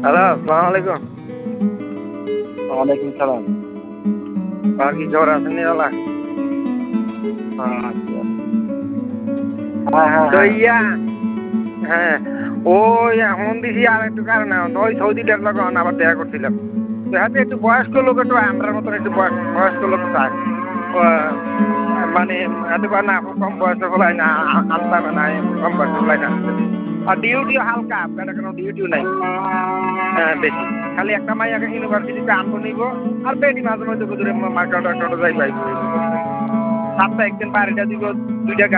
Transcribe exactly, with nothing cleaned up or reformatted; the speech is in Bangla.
হ্যালো, আসসালামু আলাইকুম। ওয়ালাইকুম সালাম। আর কি খবর আছেন নিরালা? আচ্ছা। হ্যাঁ, হ্যাঁ, তো হ্যাঁ। ইয়া হ্যাঁ, ওই এখন দিছি আর একটু কারণে ওই সৌদিটার লগে আবার দেখা করছিলাম। তো হাতে একটু বয়স্ক লোক একটু আমরার মতন একটু বয়স বয়স্ক লোক চায়। আহ, মানে এত বার না কম বয়সে ফলাই না আনতে হবে না কম বয়সে ফলাই না। আর ডিউটিও হালকা বেটা কোনো ডিউটিও নাই। হ্যাঁ বেশি খালি একটা মাই আগে ইউনিভার্সিটিতে আনবো নিব আর বেটি মাঝে মধ্যে দূরে মার্কেট যাই পাই সপ্তাহে একদিন বাড়িটা দিব দুইটা